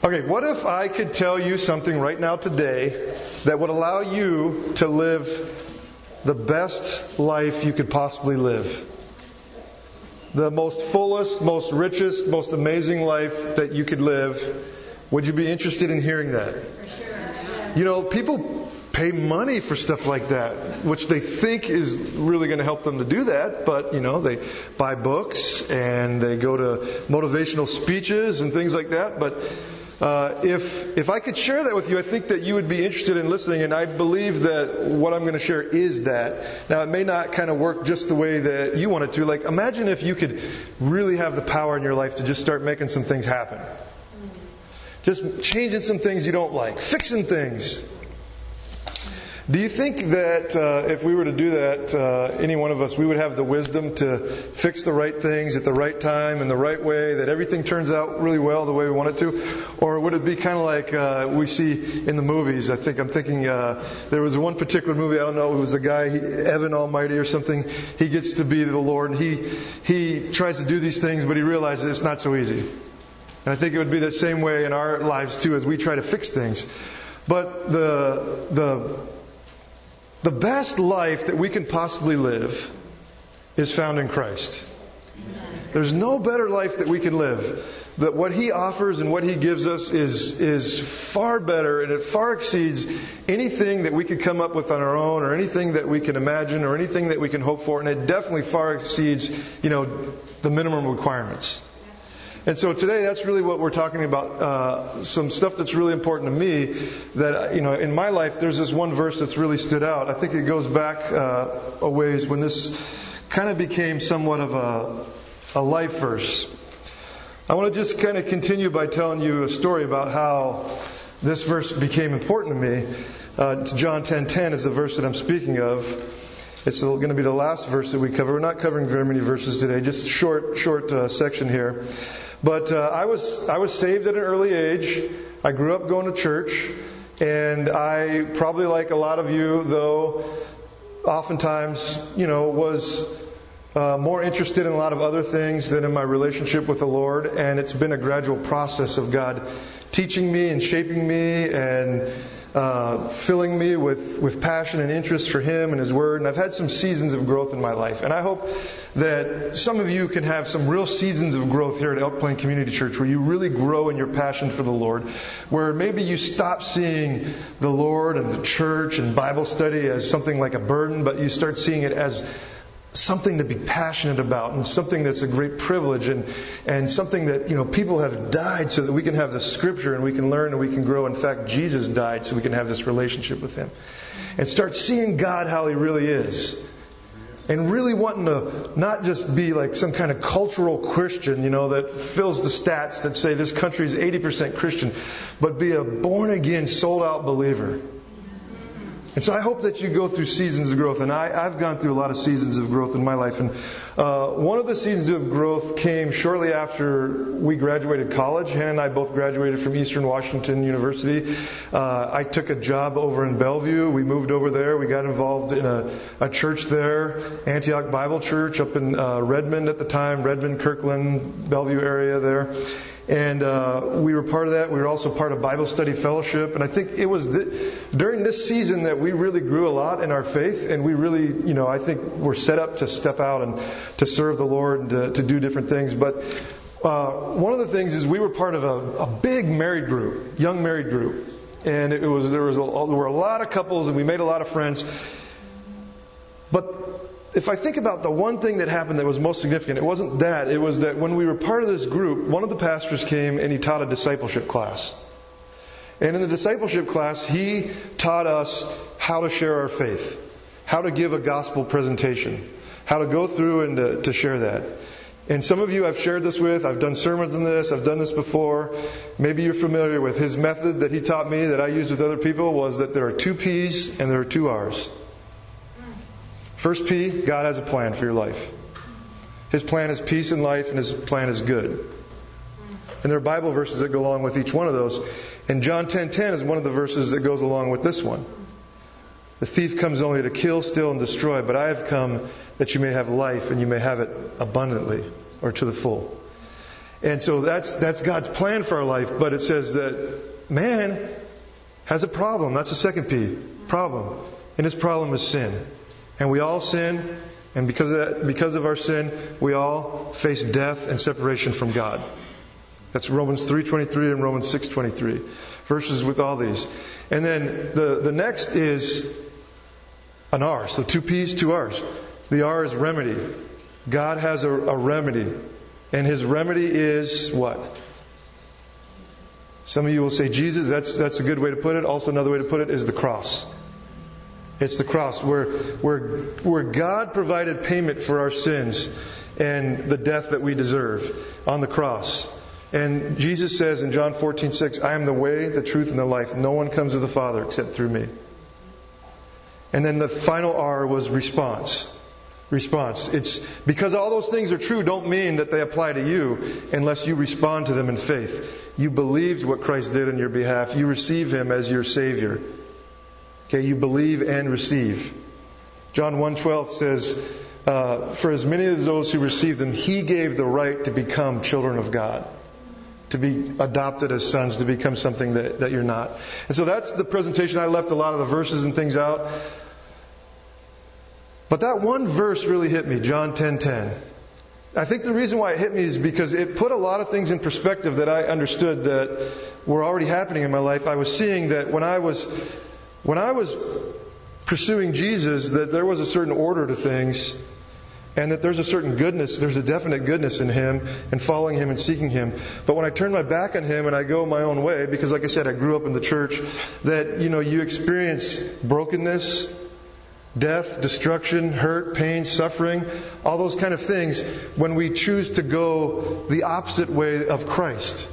Okay, what if I could tell you something right now today that would allow you to live the best life you could possibly live? The most fullest, most richest, most amazing life that you could live. Would you be interested in hearing that? For sure. You know, people pay money for stuff like that, which they think is really going to help them to do that. But, you know, they buy books and they go to motivational speeches and things like that. But if I could share that with you, I think that you would be interested in listening. And I believe that what I'm going to share is that. Now, it may not kind of work just the way that you want it to. Like, imagine if you could really have the power in your life to just start making some things happen. Just changing some things you don't like. Fixing things. Do you think that if we were to do that, any one of us, we would have the wisdom to fix the right things at the right time and the right way, that everything turns out really well the way we want it to? Or would it be kind of like we see in the movies? I'm thinking there was one particular movie, I don't know, it was the guy, Evan Almighty or something. He gets to be the Lord and he tries to do these things, but he realizes it's not so easy. And I think it would be the same way in our lives too, as we try to fix things. But the best life that we can possibly live is found in Christ. There's no better life that we can live. That what He offers and what He gives us is far better, and it far exceeds anything that we could come up with on our own, or anything that we can imagine, or anything that we can hope for, and it definitely far exceeds, the minimum requirements. And so today, that's really what we're talking about. Some stuff that's really important to me. That in my life, there's this one verse that's really stood out. I think it goes back a ways when this kind of became somewhat of a life verse. I want to just kind of continue by telling you a story about how this verse became important to me. It's John 10:10 is the verse that I'm speaking of. It's going to be the last verse that we cover. We're not covering very many verses today, just a short section here. But I was saved at an early age. I grew up going to church, and I probably, like a lot of you, though, oftentimes, was more interested in a lot of other things than in my relationship with the Lord. And it's been a gradual process of God teaching me and shaping me and filling me with passion and interest for Him and His Word. And I've had some seasons of growth in my life. And I hope that some of you can have some real seasons of growth here at Elk Plain Community Church, where you really grow in your passion for the Lord, where maybe you stop seeing the Lord and the church and Bible study as something like a burden, but you start seeing it as something to be passionate about, and something that's a great privilege, and something that people have died so that we can have the Scripture and we can learn and we can grow. In fact, Jesus died so we can have this relationship with Him, and start seeing God how He really is, and really wanting to not just be like some kind of cultural Christian, that fills the stats that say this country is 80% Christian, but be a born again, sold out believer. And so I hope that you go through seasons of growth. And I've gone through a lot of seasons of growth in my life. And one of the seasons of growth came shortly after we graduated college. Hannah and I both graduated from Eastern Washington University. I took a job over in Bellevue. We moved over there. We got involved in a church there, Antioch Bible Church up in Redmond at the time, Redmond, Kirkland, Bellevue area there. And we were part of that. We were also part of Bible Study Fellowship. And I think it was during this season that we really grew a lot in our faith. And we really, I think we're set up to step out and to serve the Lord and to do different things. But one of the things is we were part of a big married group, young married group. And there were a lot of couples, and we made a lot of friends. But if I think about the one thing that happened that was most significant, it wasn't that. It was that when we were part of this group, one of the pastors came and he taught a discipleship class. And in the discipleship class, he taught us how to share our faith, how to give a gospel presentation, how to go through and to share that. And some of you I've shared this with. I've done sermons on this. I've done this before. Maybe you're familiar with his method that he taught me that I use with other people, was that there are 2 P's and there are 2 R's. First P, God has a plan for your life. His plan is peace and life, and His plan is good. And there are Bible verses that go along with each one of those. And John 10:10 is one of the verses that goes along with this one. The thief comes only to kill, steal, and destroy, but I have come that you may have life and you may have it abundantly, or to the full. And so that's God's plan for our life. But it says that man has a problem. That's the second P, problem. And his problem is sin. And we all sin. And because of our sin, we all face death and separation from God. That's Romans 3:23 and Romans 6:23. Verses with all these. And then the next is an R. So 2 P's, 2 R's. The R is remedy. God has a remedy. And His remedy is what? Some of you will say Jesus. That's a good way to put it. Also another way to put it is the cross. It's the cross where God provided payment for our sins and the death that we deserve on the cross. And Jesus says in John 14:6, I am the way, the truth, and the life. No one comes to the Father except through me. And then the final R was response. Response. It's because all those things are true don't mean that they apply to you unless you respond to them in faith. You believed what Christ did on your behalf. You receive Him as your Savior. Okay, you believe and receive. John 1:12 says, for as many of those who received Him, He gave the right to become children of God. To be adopted as sons, to become something that you're not. And so that's the presentation. I left a lot of the verses and things out. But that one verse really hit me, John 10:10. I think the reason why it hit me is because it put a lot of things in perspective that I understood that were already happening in my life. I was seeing that when I was pursuing Jesus, that there was a certain order to things, and that there's a certain goodness, there's a definite goodness in Him, and following Him and seeking Him. But when I turn my back on Him and I go my own way, because like I said, I grew up in the church, that, you experience brokenness, death, destruction, hurt, pain, suffering, all those kind of things when we choose to go the opposite way of Christ.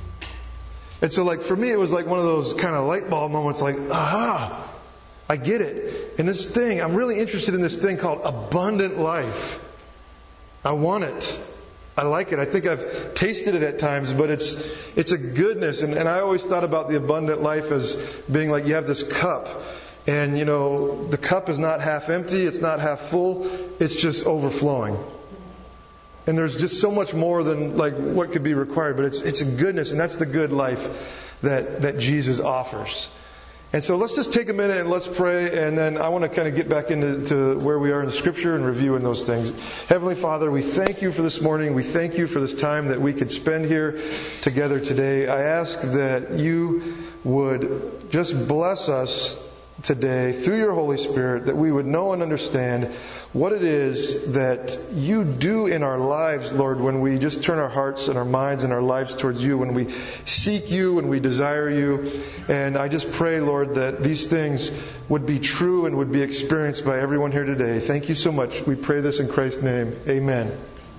And so for me, it was like one of those kind of light bulb moments, aha! I get it. And this thing, I'm really interested in this thing called abundant life. I want it. I like it. I think I've tasted it at times, but it's a goodness. And I always thought about the abundant life as being like you have this cup. And, the cup is not half empty. It's not half full. It's just overflowing. And there's just so much more than what could be required. But it's a goodness. And that's the good life that Jesus offers. And so let's just take a minute and let's pray, and then I want to kind of get back into where we are in the Scripture and reviewing those things. Heavenly Father, we thank You for this morning. We thank You for this time that we could spend here together today. I ask that You would just bless us today through Your Holy Spirit, that we would know and understand what it is that You do in our lives, Lord, when we just turn our hearts and our minds and our lives towards You, when we seek You, when we desire You. And I just pray, Lord, that these things would be true and would be experienced by everyone here today. Thank You so much. We pray this in Christ's name. Amen.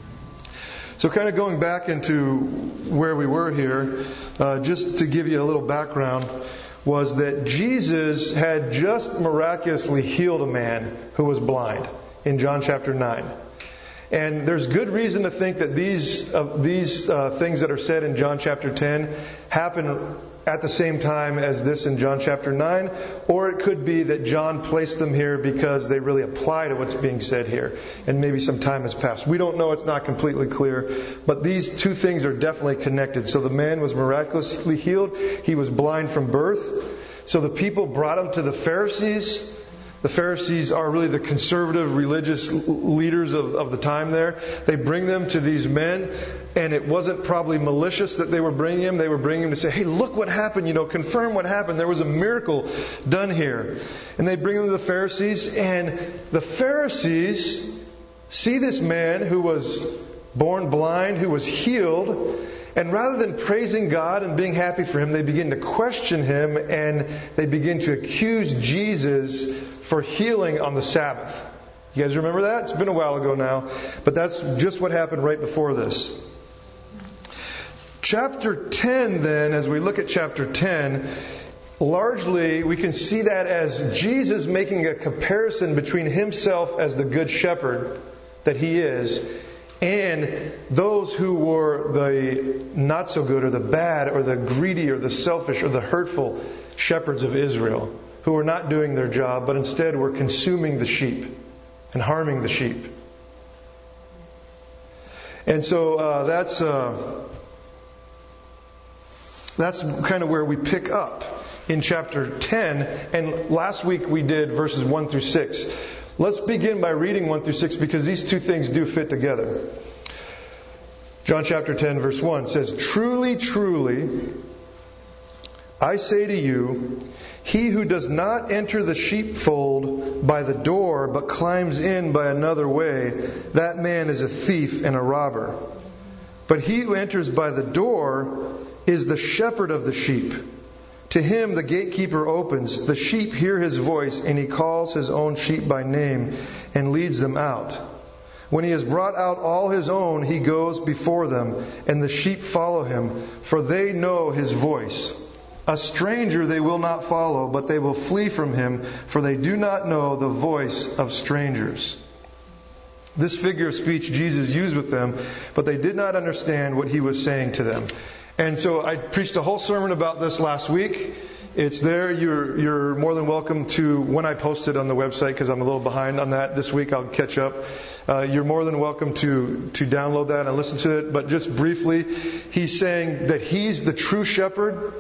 So kind of going back into where we were here, just to give you a little background, was that Jesus had just miraculously healed a man who was blind in John chapter 9. And there's good reason to think that these things that are said in John chapter 10 happen at the same time as this in John chapter 9, or it could be that John placed them here because they really apply to what's being said here, and maybe some time has passed. We don't know, it's not completely clear, but these two things are definitely connected. So the man was miraculously healed. He was blind from birth. So the people brought him to the Pharisees. The Pharisees are really the conservative religious leaders of the time there. They bring them to these men, and it wasn't probably malicious that they were bringing him. They were bringing him to say, hey, look what happened, confirm what happened. There was a miracle done here. And they bring him to the Pharisees, and the Pharisees see this man who was born blind, who was healed, and rather than praising God and being happy for him, they begin to question him, and they begin to accuse Jesus for healing on the Sabbath. You guys remember that? It's been a while ago now, but that's just what happened right before this. Chapter 10 then, as we look at chapter 10, largely we can see that as Jesus making a comparison between Himself as the Good Shepherd that He is, and those who were the not so good or the bad or the greedy or the selfish or the hurtful shepherds of Israel, who were not doing their job, but instead were consuming the sheep and harming the sheep. And so That's kind of where we pick up in chapter 10. And last week we did verses 1 through 6. Let's begin by reading 1 through 6 because these two things do fit together. John chapter 10 verse 1 says, "Truly, truly, I say to you, he who does not enter the sheepfold by the door, but climbs in by another way, that man is a thief and a robber. But he who enters by the door is the shepherd of the sheep. To him the gatekeeper opens. The sheep hear his voice, and he calls his own sheep by name and leads them out. When he has brought out all his own, he goes before them, and the sheep follow him, for they know his voice. A stranger they will not follow, but they will flee from him, for they do not know the voice of strangers." This figure of speech Jesus used with them, but they did not understand what he was saying to them. And so I preached a whole sermon about this last week. It's there. You're more than welcome to, when I post it on the website, because I'm a little behind on that this week, I'll catch up. You're more than welcome to download that and listen to it. But just briefly, he's saying that he's the true shepherd.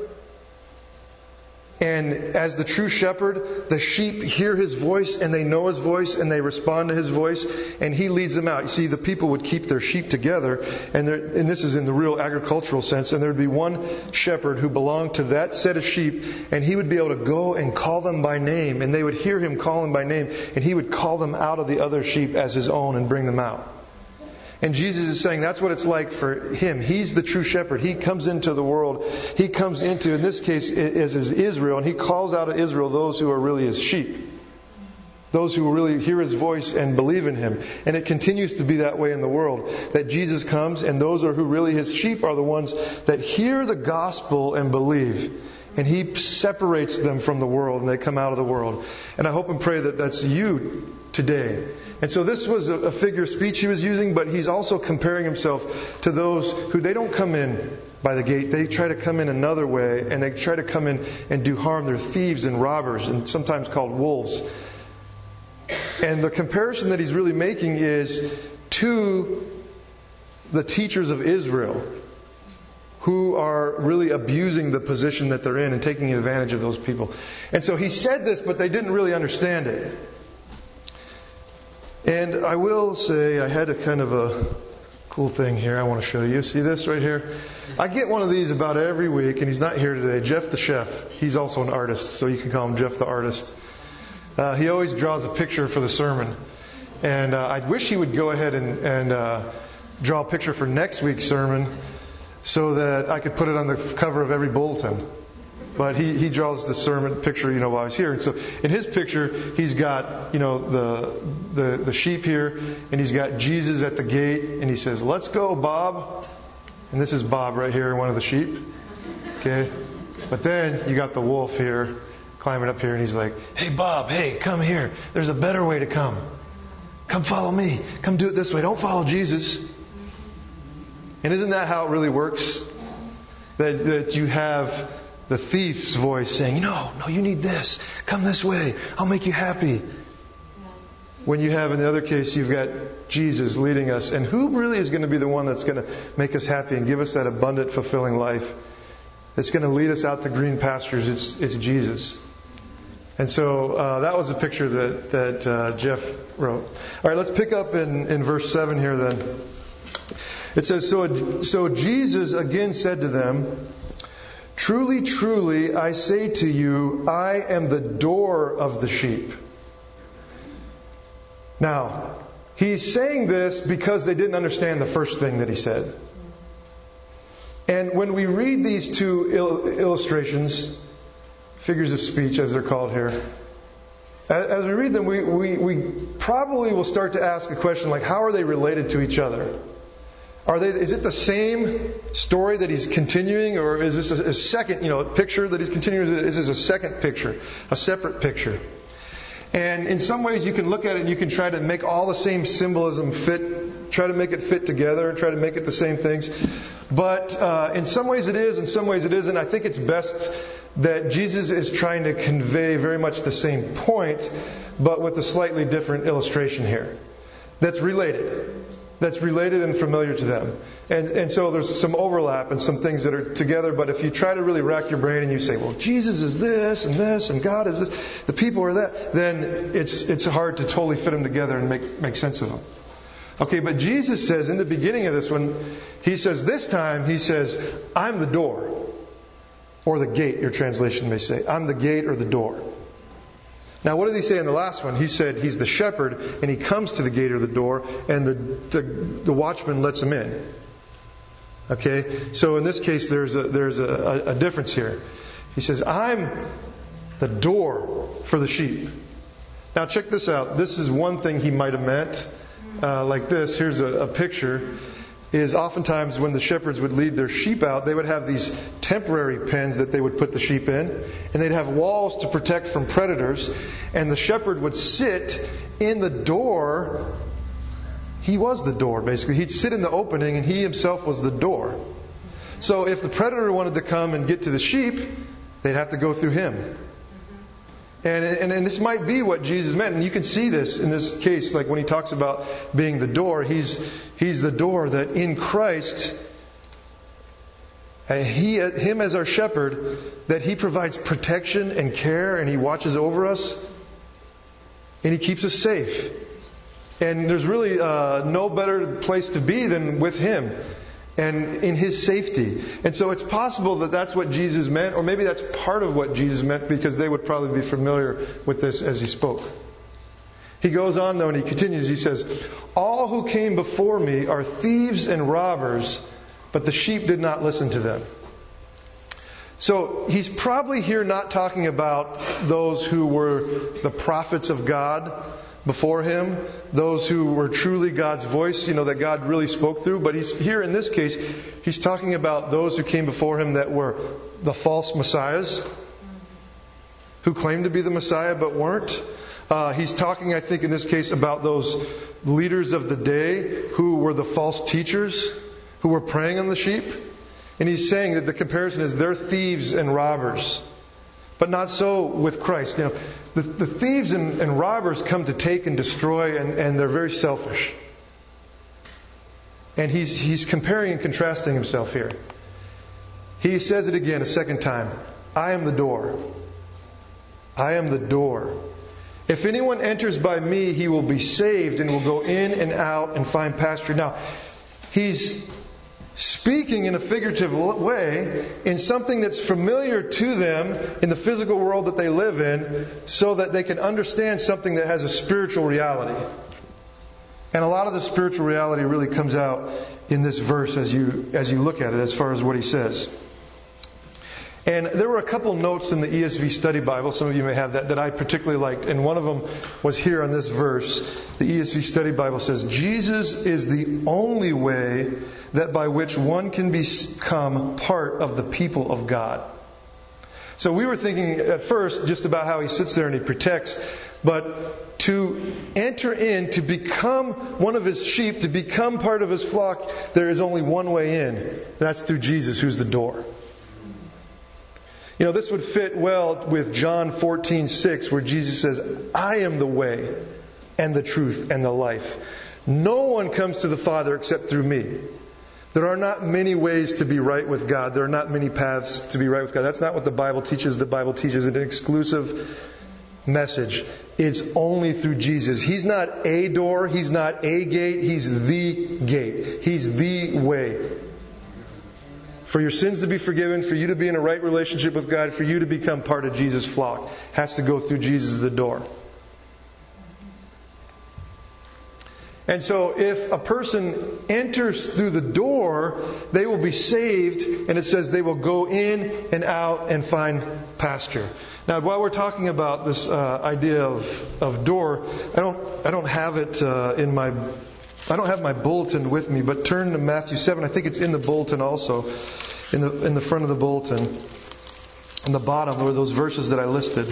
And as the true shepherd, the sheep hear his voice and they know his voice and they respond to his voice, and he leads them out. You see, the people would keep their sheep together, and this is in the real agricultural sense, and there would be one shepherd who belonged to that set of sheep, and he would be able to go and call them by name, and they would hear him call them by name, and he would call them out of the other sheep as his own and bring them out. And Jesus is saying that's what it's like for him. He's the true shepherd. He comes into the world. He comes into, in this case, is Israel, and he calls out of Israel those who are really his sheep. Those who really hear his voice and believe in him. And it continues to be that way in the world. That Jesus comes, and those who really his sheep are the ones that hear the gospel and believe. And he separates them from the world, and they come out of the world. And I hope and pray that that's you today. And so this was a figure of speech he was using, but he's also comparing himself to those who they don't come in by the gate. They try to come in another way, and they try to come in and do harm. They're thieves and robbers, and sometimes called wolves. And the comparison that he's really making is to the teachers of Israel, who are really abusing the position that they're in and taking advantage of those people. And so he said this, but they didn't really understand it. And I will say, I had a kind of a cool thing here I want to show you. See this right here? I get one of these about every week, and he's not here today. Jeff the chef. He's also an artist, so you can call him Jeff the artist. He always draws a picture for the sermon. And I wish he would go ahead and draw a picture for next week's sermon so that I could put it on the cover of every bulletin. But he draws the sermon picture, while he's here. And so in his picture, he's got, the sheep here, and he's got Jesus at the gate, and he says, "Let's go, Bob." And this is Bob right here, one of the sheep. Okay? But then you got the wolf here, climbing up here, and he's like, "Hey, Bob, hey, come here. There's a better way to come. Come follow me. Come do it this way. Don't follow Jesus." And isn't that how it really works? That you have the thief's voice saying, no, you need this. Come this way. I'll make you happy. When you have, in the other case, you've got Jesus leading us. And who really is going to be the one that's going to make us happy and give us that abundant, fulfilling life? That's going to lead us out to green pastures. It's Jesus. And so that was a picture that Jeff wrote. All right, let's pick up in verse 7 here then. It says, So Jesus again said to them, "Truly, truly, I say to you, I am the door of the sheep." Now, he's saying this because they didn't understand the first thing that he said. And when we read these two illustrations, figures of speech as they're called here, as we read them, we probably will start to ask a question like, how are they related to each other? Is it the same story that he's continuing, or is this a second, picture that he's continuing? Is this a second picture, a separate picture? And in some ways you can look at it and you can try to make all the same symbolism fit, try to make it fit together, try to make it the same things. But in some ways it is, in some ways it isn't. I think it's best that Jesus is trying to convey very much the same point, but with a slightly different illustration here that's related. that's related and familiar to them. And so there's some overlap and some things that are together, but if you try to really rack your brain and you say, well, Jesus is this, and God is this, the people are that, then it's hard to totally fit them together and make sense of them. Okay, but Jesus says in the beginning of this one, He says, this time, He says, I'm the door. Or the gate, your translation may say. I'm the gate or the door. Now, what did He say in the last one? He said He's the shepherd, and He comes to the gate or the door, and the watchman lets Him in. Okay? So in this case, there's a difference here. He says, I'm the door for the sheep. Now, check this out. This is one thing He might have meant. Like this. Here's a picture. Is oftentimes when the shepherds would lead their sheep out, they would have these temporary pens that they would put the sheep in, and they'd have walls to protect from predators, and the shepherd would sit in the door. He was the door, basically. He'd sit in the opening, and he himself was the door. So if the predator wanted to come and get to the sheep, they'd have to go through him. And this might be what Jesus meant. And you can see this in this case, like when He talks about being the door, He's the door that in Christ, Him as our shepherd, that He provides protection and care, and He watches over us, and He keeps us safe. And there's really no better place to be than with Him and in His safety. And so it's possible that that's what Jesus meant, or maybe that's part of what Jesus meant, because they would probably be familiar with this as He spoke. He goes on though, and He continues. He says, all who came before me are thieves and robbers, but the sheep did not listen to them. So He's probably here not talking about those who were the prophets of God before Him, those who were truly God's voice, that God really spoke through. But He's here in this case, He's talking about those who came before Him that were the false messiahs, who claimed to be the Messiah but weren't. He's talking, I think, in this case about those leaders of the day who were the false teachers, who were preying on the sheep. And He's saying that the comparison is they're thieves and robbers. But not so with Christ. The thieves and robbers come to take and destroy, and they're very selfish. And he's comparing and contrasting Himself here. He says it again a second time. I am the door. I am the door. If anyone enters by me, he will be saved and will go in and out and find pasture. Now, He's speaking in a figurative way in something that's familiar to them in the physical world that they live in, so that they can understand something that has a spiritual reality. And a lot of the spiritual reality really comes out in this verse as you look at it, as far as what He says. And there were a couple notes in the ESV Study Bible, some of you may have that I particularly liked. And one of them was here on this verse. The ESV Study Bible says, Jesus is the only way that by which one can become part of the people of God. So we were thinking at first just about how He sits there and He protects, but to enter in, to become one of His sheep, to become part of His flock, there is only one way in. That's through Jesus, who's the door. This would fit well with John 14:6, where Jesus says, I am the way and the truth and the life. No one comes to the Father except through me. There are not many ways to be right with God. There are not many paths to be right with God. That's not what the Bible teaches. The Bible teaches an exclusive message. It's only through Jesus. He's not a door. He's not a gate. He's the gate. He's the way. For your sins to be forgiven, for you to be in a right relationship with God, for you to become part of Jesus' flock, has to go through Jesus, the door. And so if a person enters through the door, they will be saved, and it says they will go in and out and find pasture. Now, while we're talking about this idea of door, I don't have it I don't have my bulletin with me, but turn to Matthew 7. I think it's in the bulletin also, in the front of the bulletin, in the bottom were those verses that I listed.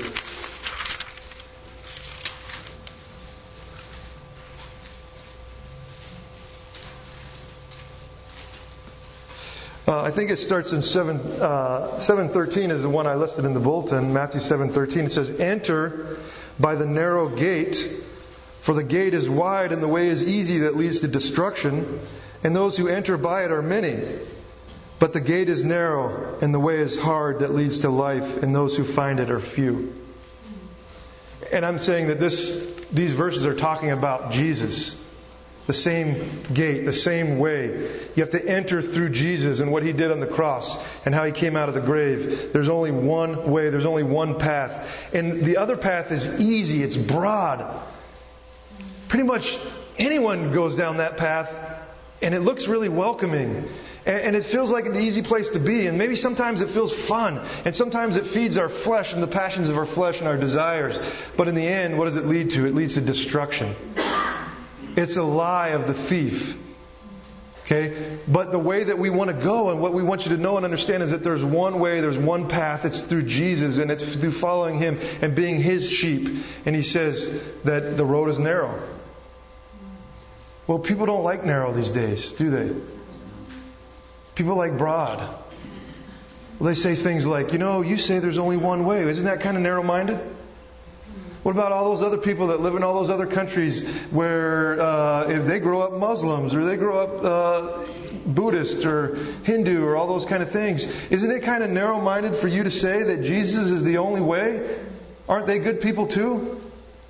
I think it starts in 7:13 is the one I listed in the bulletin. Matthew 7:13. It says, "Enter by the narrow gate, For the gate is wide and the way is easy that leads to destruction, and those who enter by it are many. But the gate is narrow and the way is hard that leads to life, and those who find it are few. And I'm saying that these verses are talking about Jesus. The same gate, the same way. You have to enter through Jesus and what He did on the cross and how He came out of the grave. There's only one way, there's only one path. And the other path is easy, it's broad. Pretty much anyone goes down that path and it looks really welcoming. And it feels like an easy place to be. And maybe sometimes it feels fun. And sometimes it feeds our flesh and the passions of our flesh and our desires. But in the end, what does it lead to? It leads to destruction. It's a lie of the thief. Okay? But the way that we want to go and what we want you to know and understand is that there's one way, there's one path. It's through Jesus and it's through following Him and being His sheep. And He says that the road is narrow. Well, people don't like narrow these days, do they? People like broad. Well, they say things like, you say there's only one way. Isn't that kind of narrow-minded? What about all those other people that live in all those other countries where if they grow up Muslims or they grow up Buddhist or Hindu or all those kind of things? Isn't it kind of narrow-minded for you to say that Jesus is the only way? Aren't they good people too?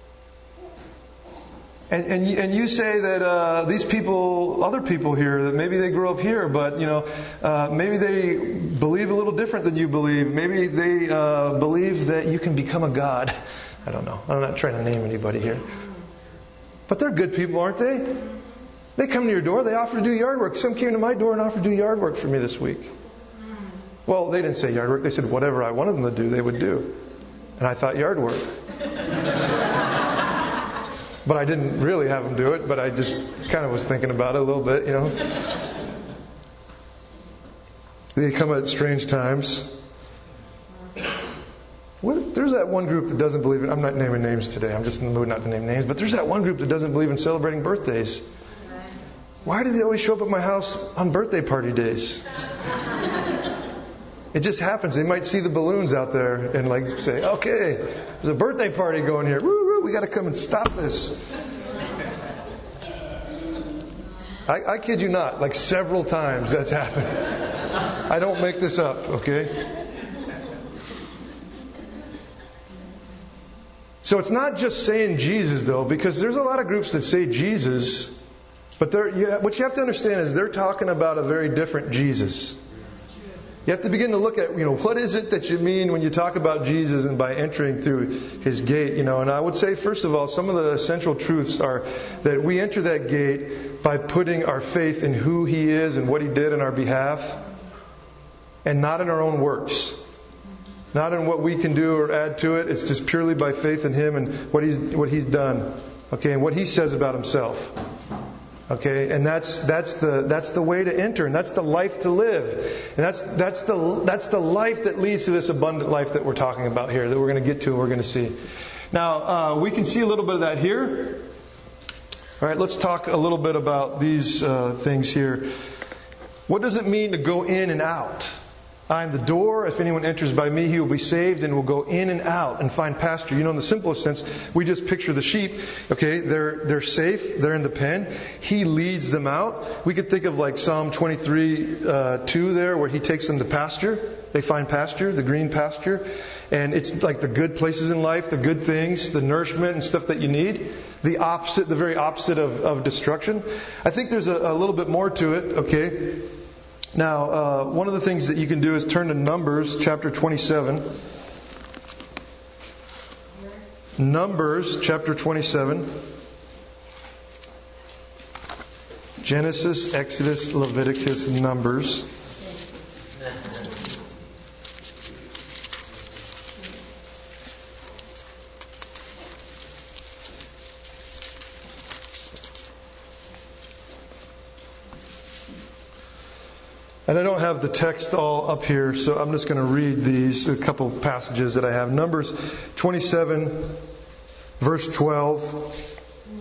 And you say that these people, other people here, that maybe they grew up here, but maybe they believe a little different than you believe. Maybe they believe that you can become a god. I don't know. I'm not trying to name anybody here. But they're good people, aren't they? They come to your door. They offer to do yard work. Some came to my door and offered to do yard work for me this week. Well, they didn't say yard work. They said whatever I wanted them to do, they would do. And I thought yard work. But I didn't really have them do it, but I just kind of was thinking about it a little bit, They come at strange times. There's that one group that doesn't believe in... I'm not naming names today. I'm just in the mood not to name names. But there's that one group that doesn't believe in celebrating birthdays. Why do they always show up at my house on birthday party days? It just happens. They might see the balloons out there and say, okay, there's a birthday party going here. Woo, woo, we got to come and stop this. I kid you not, several times that's happened. I don't make this up, okay? So it's not just saying Jesus, though, because there's a lot of groups that say Jesus, but what you have to understand is they're talking about a very different Jesus. You have to begin to look at, what is it that you mean when you talk about Jesus and by entering through His gate, And I would say, first of all, some of the essential truths are that we enter that gate by putting our faith in who He is and what He did on our behalf, and not in our own works. Not in what we can do or add to it. It's just purely by faith in Him and what He's done. Okay, and what He says about Himself. Okay, and that's the way to enter, and that's the life to live, and that's the life that leads to this abundant life that we're talking about here, that we're going to get to and we're going to see. Now we can see a little bit of that here. All right, let's talk a little bit about these things here. What does it mean to go in and out? I am the door. If anyone enters by me, he will be saved and will go in and out and find pasture. In the simplest sense, we just picture the sheep. Okay, they're safe. They're in the pen. He leads them out. We could think of Psalm 23:2 there, where He takes them to pasture. They find pasture, the green pasture. And it's like the good places in life, the good things, the nourishment and stuff that you need. The very opposite of destruction. I think there's a little bit more to it, okay? Now, one of the things that you can do is turn to Numbers chapter 27. Numbers chapter 27. Genesis, Exodus, Leviticus, Numbers. And I don't have the text all up here, so I'm just going to read a couple passages that I have. Numbers 27, verse 12.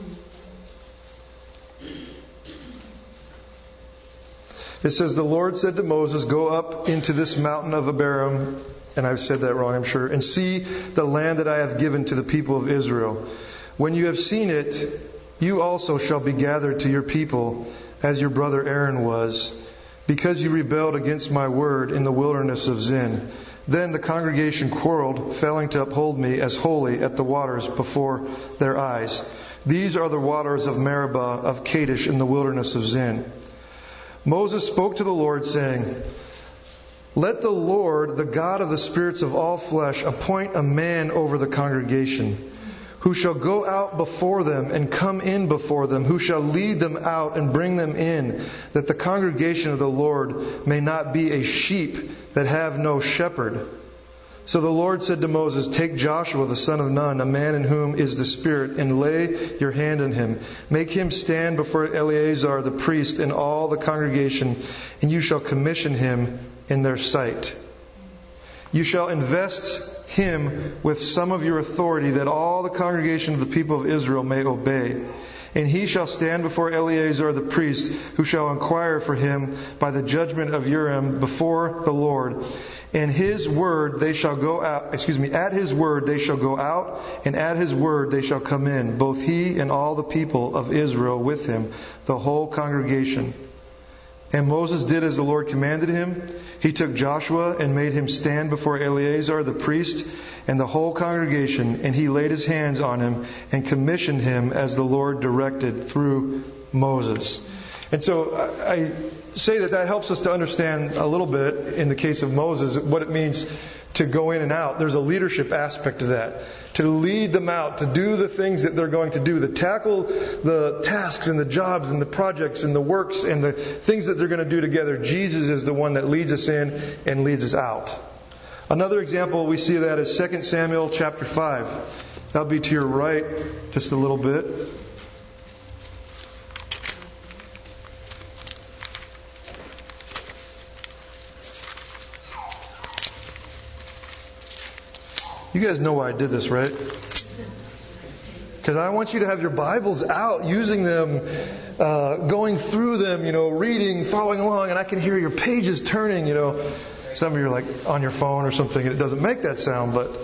It says, the Lord said to Moses, go up into this mountain of Abarim, and I've said that wrong, I'm sure, and see the land that I have given to the people of Israel. When you have seen it, you also shall be gathered to your people, as your brother Aaron was, because you rebelled against my word in the wilderness of Zin. Then the congregation quarreled, failing to uphold me as holy at the waters before their eyes. These are the waters of Meribah of Kadesh in the wilderness of Zin. Moses spoke to the Lord, saying, Let the Lord, the God of the spirits of all flesh, appoint a man over the congregation, who shall go out before them and come in before them, who shall lead them out and bring them in, that the congregation of the Lord may not be a sheep that have no shepherd. So the Lord said to Moses, Take Joshua the son of Nun, a man in whom is the Spirit, and lay your hand on him. Make him stand before Eleazar the priest and all the congregation, and you shall commission him in their sight. You shall invest him with some of your authority, that all the congregation of the people of Israel may obey. And he shall stand before Eleazar the priest, who shall inquire for him by the judgment of Urim before the Lord. And his word they shall go out, at his word they shall go out, and at his word they shall come in, both he and all the people of Israel with him, the whole congregation. And Moses did as the Lord commanded him. He took Joshua and made him stand before Eleazar the priest and the whole congregation, and he laid his hands on him and commissioned him as the Lord directed through Moses. And so I say that helps us to understand a little bit, in the case of Moses, what it means to go in and out. There's a leadership aspect to that. To lead them out, to do the things that they're going to do, to tackle the tasks and the jobs and the projects and the works and the things that they're going to do together. Jesus is the one that leads us in and leads us out. Another example we see of that is 2 Samuel chapter 5. That'll be to your right just a little bit. You guys know why I did this, right? Because I want you to have your Bibles out, using them, going through them, reading, following along, and I can hear your pages turning, Some of you are like on your phone or something, and it doesn't make that sound, but...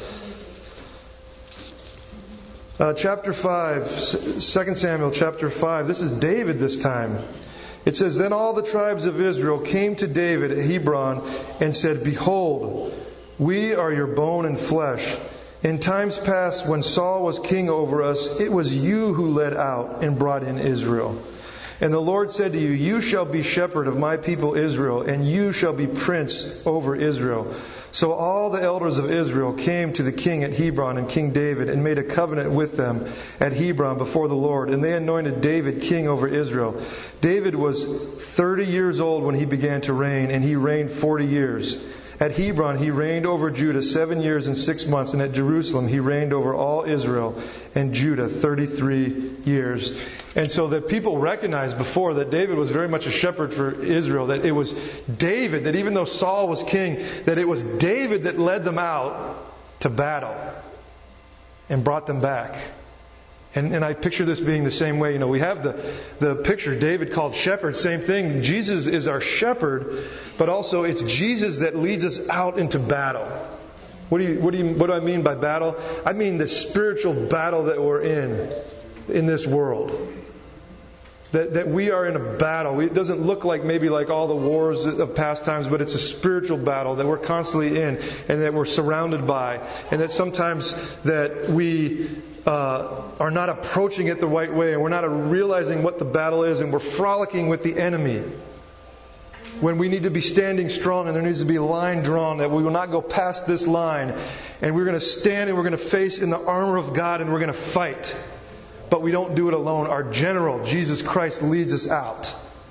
chapter 5, 2 Samuel chapter 5, this is David this time. It says, Then all the tribes of Israel came to David at Hebron and said, Behold, we are your bone and flesh. In times past, when Saul was king over us, it was you who led out and brought in Israel. And the Lord said to you, You shall be shepherd of my people Israel, and you shall be prince over Israel. So all the elders of Israel came to the king at Hebron and King David, and made a covenant with them at Hebron before the Lord. And they anointed David king over Israel. David was 30 years old when he began to reign, and he reigned 40 years. At Hebron he reigned over Judah 7 years and 6 months, and at Jerusalem he reigned over all Israel and Judah 33 years. And so that people recognized before that David was very much a shepherd for Israel, that it was David, that even though Saul was king, that it was David that led them out to battle and brought them back. And I picture this being the same way. We have the picture, David called shepherd, same thing. Jesus is our shepherd, but also it's Jesus that leads us out into battle. What do I mean by battle? I mean the spiritual battle that we're in this world. That we are in a battle. It doesn't look like maybe like all the wars of past times, but it's a spiritual battle that we're constantly in and that we're surrounded by. And that sometimes that we are not approaching it the right way, and we're not realizing what the battle is, and we're frolicking with the enemy. When we need to be standing strong, and there needs to be a line drawn that we will not go past this line, and we're going to stand and we're going to face in the armor of God, and we're going to fight. But we don't do it alone. Our general, Jesus Christ, leads us out.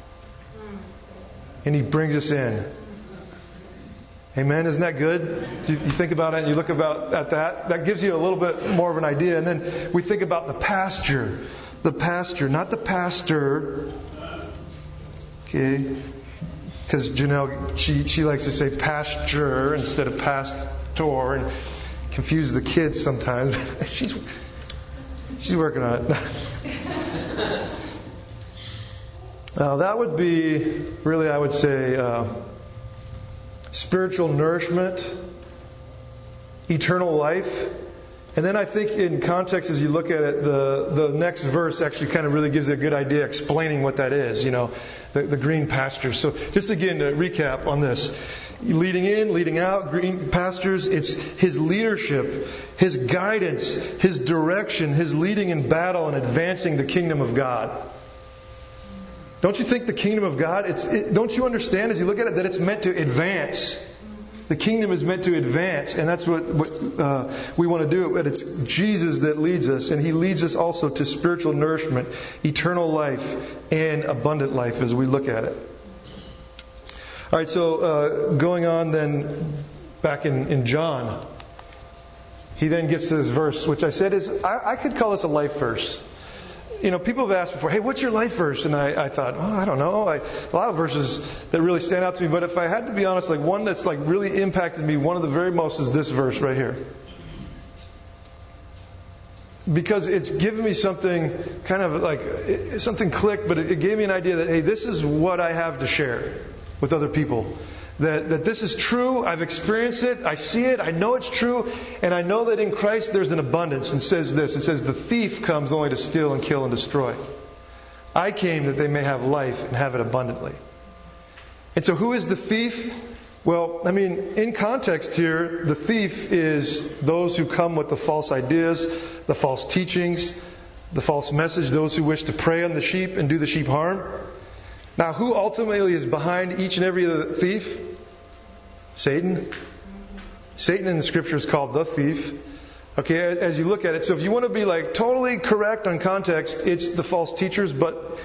And He brings us in. Amen? Isn't that good? You think about it and you look at that. That gives you a little bit more of an idea. And then we think about the pasture. The pasture, not the pastor. Okay? Because Janelle, she likes to say pasture instead of pastor, and confuse the kids sometimes. She's working on it. That would be, really, I would say, spiritual nourishment, eternal life, And then I think in context, as you look at it, the next verse actually kind of really gives a good idea explaining what that is, the green pastures. So just again to recap on this. Leading in, leading out, green pastures, it's His leadership, His guidance, His direction, His leading in battle and advancing the kingdom of God. Don't you think the kingdom of God, don't you understand as you look at it that it's meant to advance? The kingdom is meant to advance, and that's what we want to do. But it's Jesus that leads us, and He leads us also to spiritual nourishment, eternal life, and abundant life as we look at it. All right, so going on then, back in John, he then gets to this verse, which I said I could call this a life verse. People have asked before, hey, what's your life verse? And I thought, I don't know. A lot of verses that really stand out to me. But if I had to be honest, one that's really impacted me, one of the very most is this verse right here. Because it's given me something kind of something clicked, but it gave me an idea that, hey, this is what I have to share with other people. That this is true, I've experienced it, I see it, I know it's true, and I know that in Christ there's an abundance. And it says this, it says, the thief comes only to steal and kill and destroy. I came that they may have life and have it abundantly. And so who is the thief? Well, in context here, the thief is those who come with the false ideas, the false teachings, the false message, those who wish to prey on the sheep and do the sheep harm. Now, who ultimately is behind each and every other thief? Satan. Satan in the Scripture is called the thief. Okay, as you look at it. So if you want to be totally correct on context, it's the false teachers, but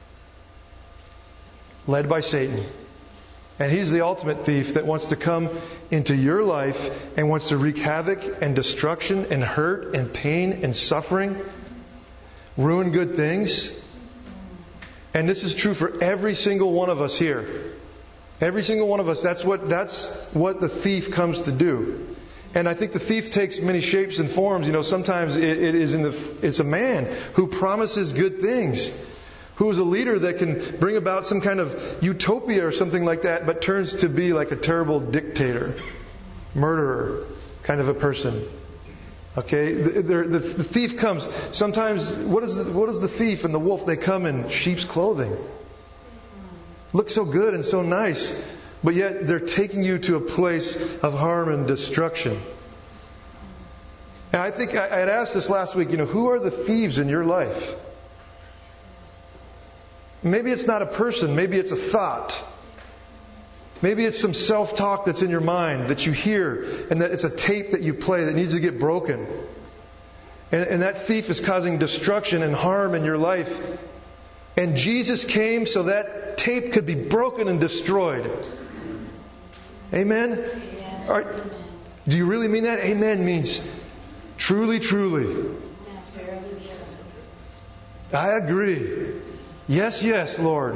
led by Satan. And he's the ultimate thief that wants to come into your life and wants to wreak havoc and destruction and hurt and pain and suffering, ruin good things. And this is true for every single one of us here. Every single one of us, that's what the thief comes to do. And I think the thief takes many shapes and forms. Sometimes it's a man who promises good things, who is a leader that can bring about some kind of utopia or something like that, but turns to be like a terrible dictator, murderer kind of a person. Okay, the thief comes. Sometimes, what is the thief and the wolf? They come in sheep's clothing. Look so good and so nice, but yet they're taking you to a place of harm and destruction. And I think I had asked this last week, who are the thieves in your life? Maybe it's not a person, maybe it's a thought. Maybe it's some self-talk that's in your mind that you hear, and that it's a tape that you play that needs to get broken. And that thief is causing destruction and harm in your life. And Jesus came so that tape could be broken and destroyed. Amen? Yes. All right. Do you really mean that? Amen means truly, truly. I agree. Yes, Lord.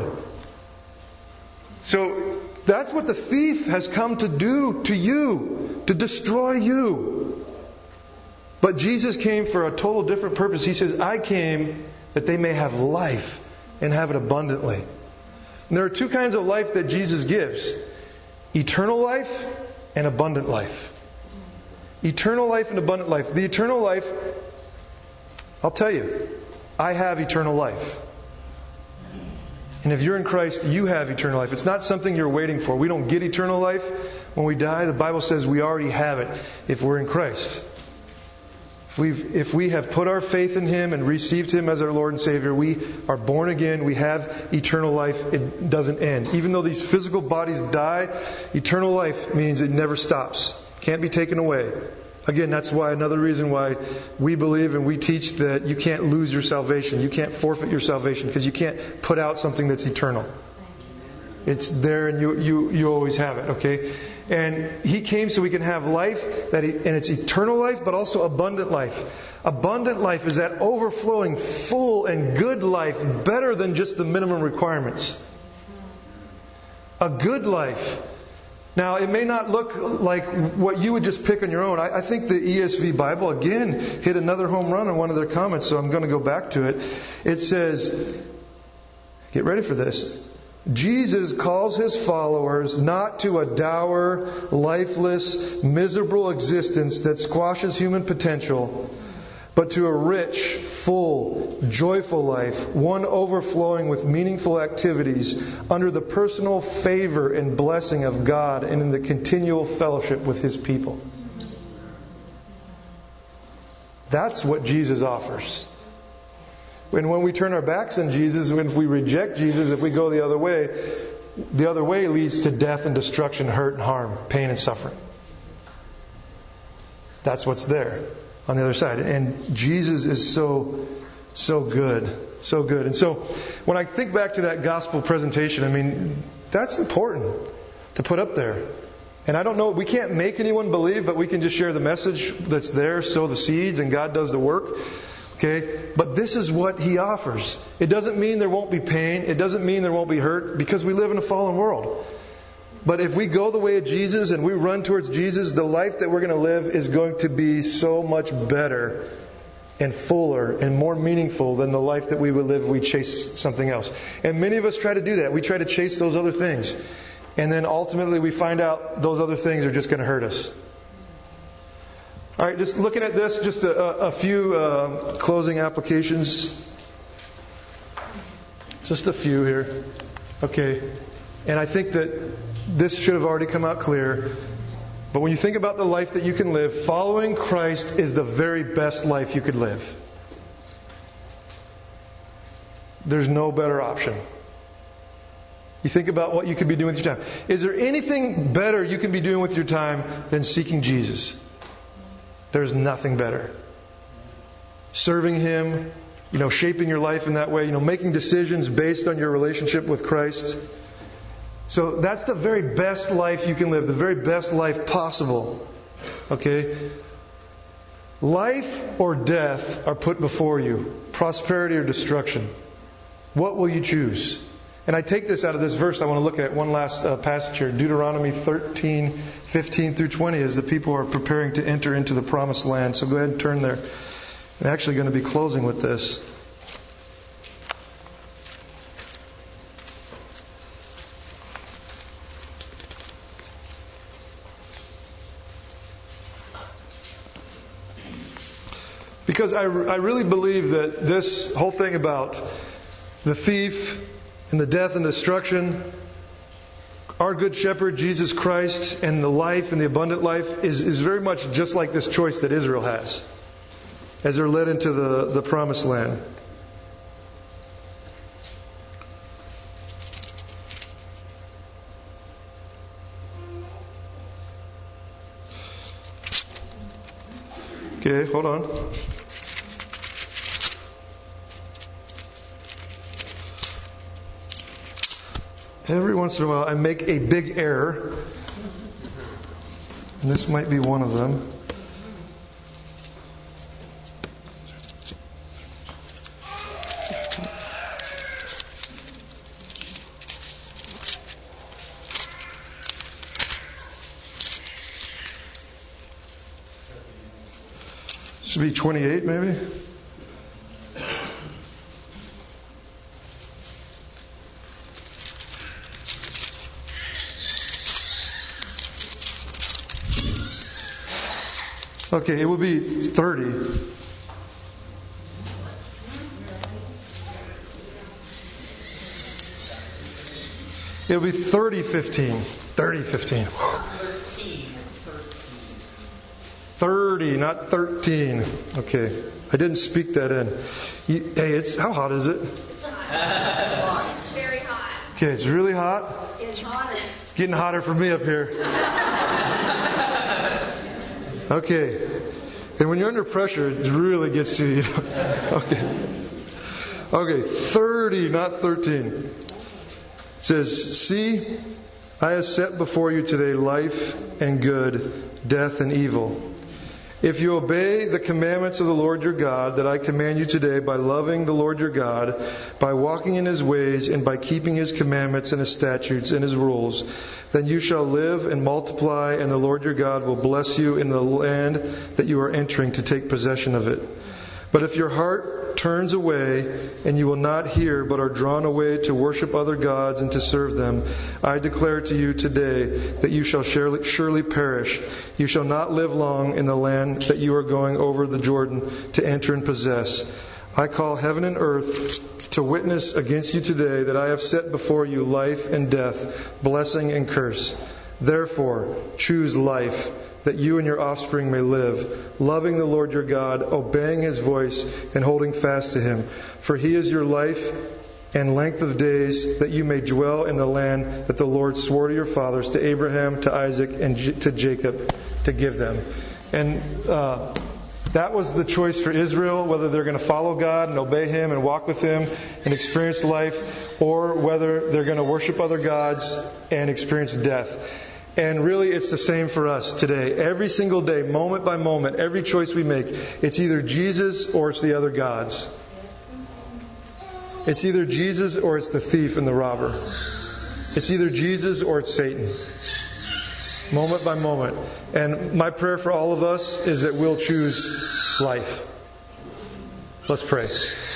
So that's what the thief has come to do to you, to destroy you. But Jesus came for a total different purpose. He says, I came that they may have life and have it abundantly. And there are two kinds of life that Jesus gives. Eternal life and abundant life. Eternal life and abundant life. The eternal life, I'll tell you, I have eternal life. And if you're in Christ, you have eternal life. It's not something you're waiting for. We don't get eternal life when we die. The Bible says we already have it if we're in Christ. If we have put our faith in Him and received Him as our Lord and Savior, we are born again. We have eternal life. It doesn't end. Even though these physical bodies die, eternal life means it never stops. Can't be taken away. Again, that's why another reason why we believe and we teach that you can't lose your salvation. You can't forfeit your salvation because you can't put out something that's eternal. It's there and you always have it, okay? And He came so we can have life, and it's eternal life, but also abundant life. Abundant life is that overflowing, full and good life, better than just the minimum requirements. A good life. Now, it may not look like what you would just pick on your own. I think the ESV Bible, again, hit another home run on one of their comments, so I'm going to go back to it. It says, get ready for this, Jesus calls His followers not to a dour, lifeless, miserable existence that squashes human potential, but to a rich, full, joyful life, one overflowing with meaningful activities under the personal favor and blessing of God and in the continual fellowship with His people. That's what Jesus offers. And when we turn our backs on Jesus, if we reject Jesus, if we go the other way leads to death and destruction, hurt and harm, pain and suffering. That's what's there on the other side. And Jesus is so good. So good. And so when I think back to that gospel presentation, I mean, that's important to put up there. And I don't know, we can't make anyone believe, but we can just share the message that's there, sow the seeds, and God does the work. Okay? But this is what He offers. It doesn't mean there won't be pain. It doesn't mean there won't be hurt, because we live in a fallen world. But if we go the way of Jesus and we run towards Jesus, the life that we're going to live is going to be so much better and fuller and more meaningful than the life that we would live if we chase something else. And many of us try to do that. We try to chase those other things. And then ultimately we find out those other things are just going to hurt us. All right, just looking at this, just a few closing applications. Just a few here. Okay. And I think that this should have already come out clear. But when you think about the life that you can live, following Christ is the very best life you could live. There's no better option. You think about what you could be doing with your time. Is there anything better you can be doing with your time than seeking Jesus? There's nothing better. Serving Him, shaping your life in that way, making decisions based on your relationship with Christ. So that's the very best life you can live, the very best life possible. Okay? Life or death are put before you. Prosperity or destruction. What will you choose? And I take this out of this verse. I want to look at one last passage here. Deuteronomy 13, 15 through 20, as the people are preparing to enter into the promised land. So go ahead and turn there. I'm actually going to be closing with this. Because I really believe that this whole thing about the thief and the death and destruction, our good shepherd, Jesus Christ, and the life and the abundant life is very much just like this choice that Israel has as they're led into the promised land. Okay, hold on. Every once in a while I make a big error. And this might be one of them. Should be 28 maybe? Okay, it will be 30. It'll be 30:15. 30:15. 30, not 13. Okay. I didn't speak that in. Hey, how hot is it? Very hot. Okay, it's really hot. It's hotter. It's getting hotter for me up here. Okay. And when you're under pressure, it really gets to you. Okay, 30, not 13. It says, "See, I have set before you today life and good, death and evil. If you obey the commandments of the Lord your God that I command you today by loving the Lord your God, by walking in His ways, and by keeping His commandments and His statutes and His rules, then you shall live and multiply, and the Lord your God will bless you in the land that you are entering to take possession of it. But if your heart turns away and you will not hear but are drawn away to worship other gods and to serve them, I declare to you today that you shall surely perish. You shall not live long in the land that you are going over the Jordan to enter and possess. I call heaven and earth to witness against you today that I have set before you life and death, blessing and curse. Therefore, choose life, that you and your offspring may live, loving the Lord your God, obeying His voice, and holding fast to Him. For He is your life and length of days, that you may dwell in the land that the Lord swore to your fathers, to Abraham, to Isaac, and to Jacob, to give them. And that was the choice for Israel, whether they're going to follow God and obey Him and walk with Him and experience life, or whether they're going to worship other gods and experience death. And really, it's the same for us today. Every single day, moment by moment, every choice we make, it's either Jesus or it's the other gods. It's either Jesus or it's the thief and the robber. It's either Jesus or it's Satan. Moment by moment. And my prayer for all of us is that we'll choose life. Let's pray.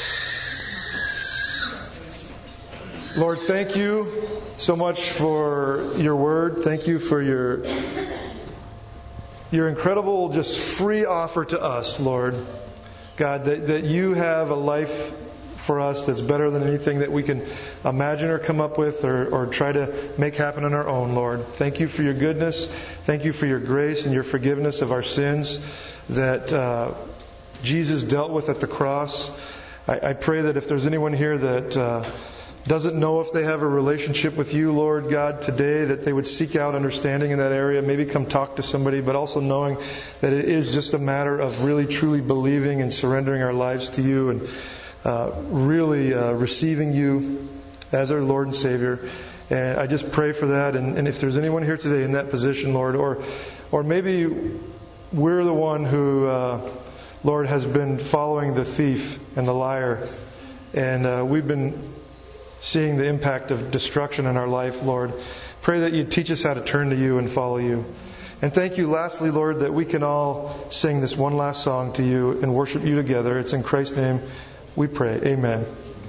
Lord, thank you so much for your word. Thank you for your incredible, just free offer to us, Lord. God, that you have a life for us that's better than anything that we can imagine or come up with or try to make happen on our own, Lord. Thank you for your goodness. Thank you for your grace and your forgiveness of our sins that Jesus dealt with at the cross. I pray that if there's anyone here that doesn't know if they have a relationship with you, Lord God, today, that they would seek out understanding in that area, maybe come talk to somebody, but also knowing that it is just a matter of really truly believing and surrendering our lives to you and really receiving you as our Lord and Savior. And I just pray for that. And if there's anyone here today in that position, Lord, or maybe we're the one who, Lord, has been following the thief and the liar, and we've been seeing the impact of destruction in our life, Lord. Pray that you'd teach us how to turn to you and follow you. And thank you, lastly, Lord, that we can all sing this one last song to you and worship you together. It's in Christ's name we pray. Amen.